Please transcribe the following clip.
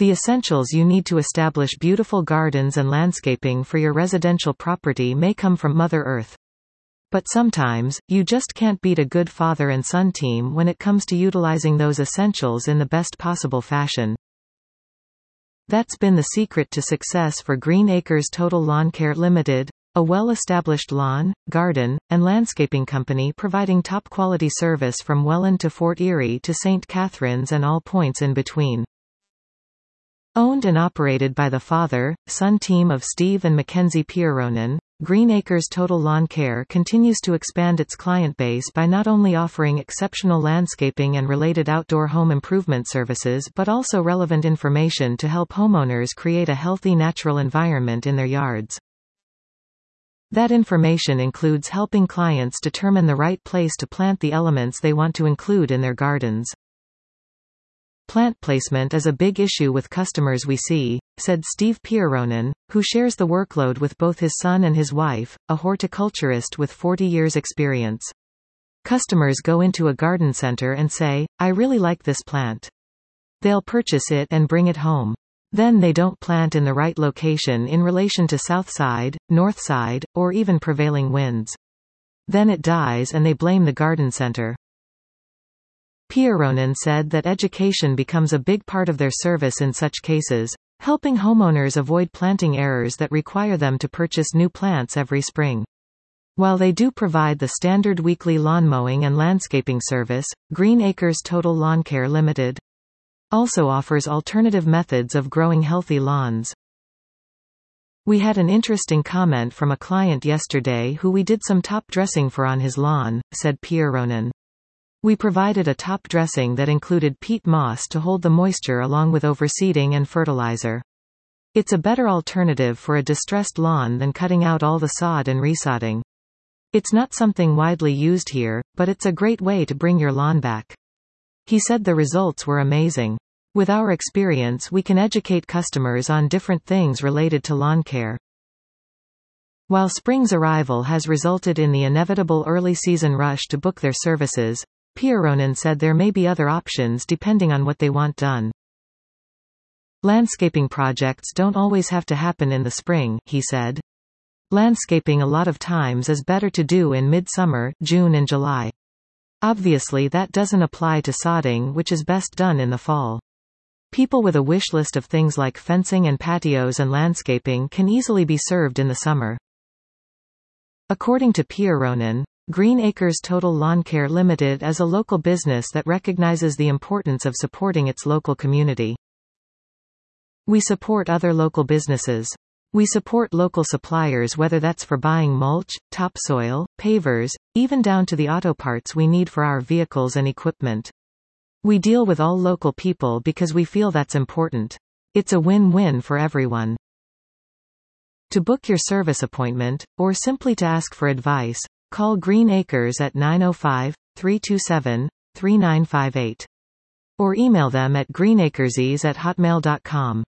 The essentials you need to establish beautiful gardens and landscaping for your residential property may come from Mother Earth. But sometimes, you just can't beat a good father and son team when it comes to utilizing those essentials in the best possible fashion. That's been the secret to success for Green Acres Total Lawn Care Limited, a well-established lawn, garden, and landscaping company providing top-quality service from Welland to Fort Erie to St. Catharines and all points in between. Owned and operated by the father-son team of Steve and Mackenzie Pierronen, Green Acres Total Lawn Care continues to expand its client base by not only offering exceptional landscaping and related outdoor home improvement services but also relevant information to help homeowners create a healthy natural environment in their yards. That information includes helping clients determine the right place to plant the elements they want to include in their gardens. Plant placement is a big issue with customers we see, said Steve Pierronen, who shares the workload with both his son and his wife, a horticulturist with 40 years experience. Customers go into a garden center and say, "I really like this plant." They'll purchase it and bring it home. Then they don't plant in the right location in relation to south side, north side, or even prevailing winds. Then it dies and they blame the garden center. Pierronen said that education becomes a big part of their service in such cases, helping homeowners avoid planting errors that require them to purchase new plants every spring. While they do provide the standard weekly lawn mowing and landscaping service, Green Acres Total Lawn Care Limited also offers alternative methods of growing healthy lawns. We had an interesting comment from a client yesterday who we did some top dressing for on his lawn, said Pierronen. We provided a top dressing that included peat moss to hold the moisture along with overseeding and fertilizer. It's a better alternative for a distressed lawn than cutting out all the sod and resodding. It's not something widely used here, but it's a great way to bring your lawn back. He said the results were amazing. With our experience, we can educate customers on different things related to lawn care. While spring's arrival has resulted in the inevitable early season rush to book their services, Pierronen said there may be other options depending on what they want done. Landscaping projects don't always have to happen in the spring, he said. Landscaping a lot of times is better to do in mid-summer, June and July. Obviously that doesn't apply to sodding, which is best done in the fall. People with a wish list of things like fencing and patios and landscaping can easily be served in the summer. According to Pierronen, Green Acres Total Lawn Care Limited is a local business that recognizes the importance of supporting its local community. We support other local businesses. We support local suppliers, whether that's for buying mulch, topsoil, pavers, even down to the auto parts we need for our vehicles and equipment. We deal with all local people because we feel that's important. It's a win-win for everyone. To book your service appointment, or simply to ask for advice, call Green Acres at 905-327-3958. Or email them at greenacreses@hotmail.com.